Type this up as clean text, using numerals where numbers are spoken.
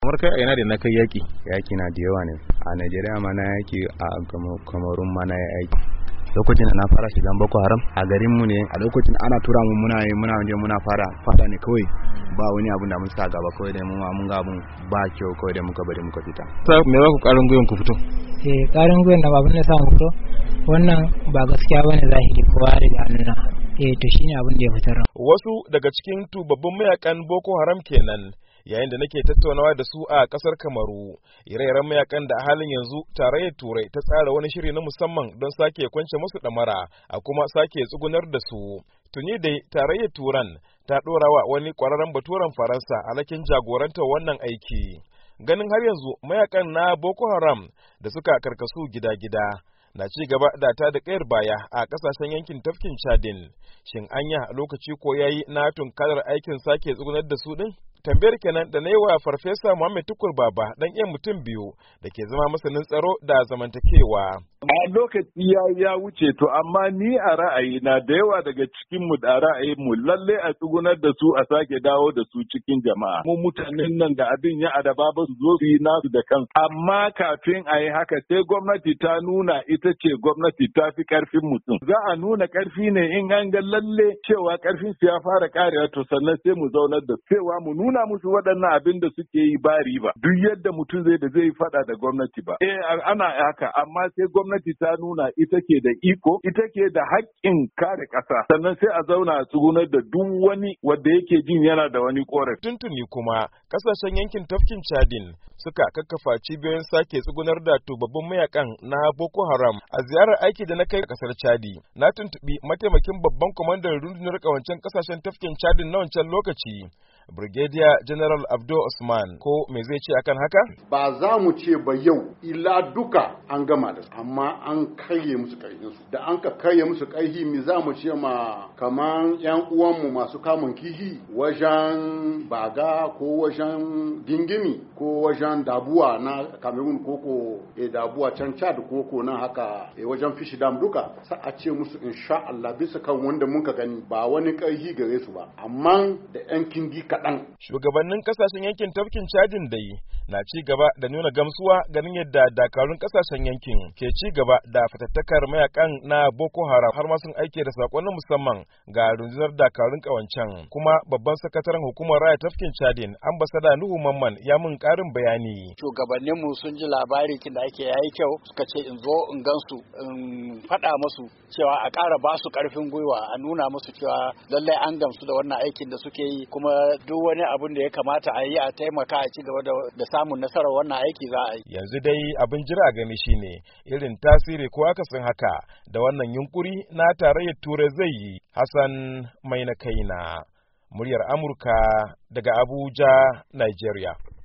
Kamar kai a yana da na kai yaki na da yawa ne a Najeriya ma na yaki, a Kamarun ma na yaki. Lokacin da na fara shigan Boko Haram a garin mu ne, a lokacin ana tura mu muna fara fada ne kawai, ba wani abun da mun sa gaba, kawai dai mun ga abun ba kyau, kawai dai muka bari muka fita. Me ba ku karin gwiwan ku fito? Karin gwiwan da babun ne sa mu fito, wannan ba gaskiya bane zahiri kowa da nuna. To shine abin da ya fitar. Wasu daga cikin tubabbun mayakan Boko Haram kenan, yayin da nake tattaunawa da su a kasar Kamaru. Ire-iren mayakan da a halin yanzu tarayyar Turai ta tsara wani shiri na musamman don sake kwance musu damara a kuma sake tsugunar da su. Tuni dai tarayyar Turan ta ɗorawa wani ƙwararren baturen Faransa alhakin jagorantar wannan aiki. Ganin har yanzu mayakan na Boko Haram da suka karkasu gida-gida na ci gaba da ta da kayar baya a kasashen yankin tafkin Chadin. Shin anya lokaci ko yayi na tunkarar aikin sake tsugunar da su din? Tambayar kenan da na yi wa Farfesa Muhammad Tukur Baba dan iya mutum biyu da ke zama masanin tsaro da zamantakewa. A lokaci ya wuce, to amma ni a ra'ayina da yawa daga cikin mu da ra'ayinmu lalle a tsugunar da su, a sake dawo da su cikin jama'a. Mu mutanen nan da abin ya adaba ba su zo su yi nasu da kansu. Amma kafin a yi haka sai gwamnati ta nuna ita ce gwamnati ta fi karfin mutum. Za a nuna karfi ne in an ga lalle cewa karfin su ya fara karewa, to sannan sai mu zaunar da cewa mu nuna musu waɗannan abin da suke yi ba riba. Duk yadda mutum zai faɗa da gwamnati ba. Ana haka, amma sai gwamnati ta nuna ita ke da iko, ita ke da haƙƙin kare ƙasa, sannan sai a zauna a tsugunar da duk wani wanda yake jin yana da wani ƙorafi. Tuntuni kuma ƙasashen yankin tafkin Chadin suka kakkafa cibiyoyin sake tsugunar da tubabbun mayakan na Boko Haram. A ziyarar aiki da na kai ƙasar Chadi, na tuntuɓi mataimakin babban kwamandan rundunar ƙawancen ƙasashen tafkin Chadin na wancan lokaci, Brigadier General Abdo Usman, ko me zai ce akan haka? Ba za mu ce ba yau illa duka an gama da su, amma an karye musu ƙarfinsu. Da an ka karye musu ƙarfi, me za mu ce ma kaman ƴan uwanmu masu kamun kihi wajen Baga ko wajen Gingimi ko wajen Dabuwa na Cameroon koko Dabuwa can Chad koko nan haka wajen Fish Dam duka, sai a ce musu insha Allah bisa kan wanda mun ka gani ba wani ƙarfi gare su ba, amma da ƴan kingi kaɗan. Shugabannin kasashen yankin tafkin Chadin dai na ci gaba da nuna gamsuwa ganin yadda dakarun kasashen yankin ke ci gaba da fatattakar mayakan na Boko Haram, har ma sun aike da sakonnin musamman ga rundunar dakarun kawancan. Kuma babban sakataren hukumar raya tafkin Chadin, ambasada Nuhu Mamman, ya mun karin bayani. Shugabannin mu sun ji labari kin da ake yayi kyau, suka ce in zo in gansu in faɗa musu cewa a ƙara ba su ƙarfin gwiwa, a nuna musu cewa lallai an gamsu da wannan aikin da suke yi, kuma duk wani abin da ya kamata a yi a taimaka a ci gaba da samun nasarar wannan aiki za a yi. Yanzu dai abin jira gani shine irin tasiri ko akasin haka da wannan yunkuri na tarayyar Turai zai yi. Hassan Mai na kaina, muryar Amurka daga Abuja, Nigeria.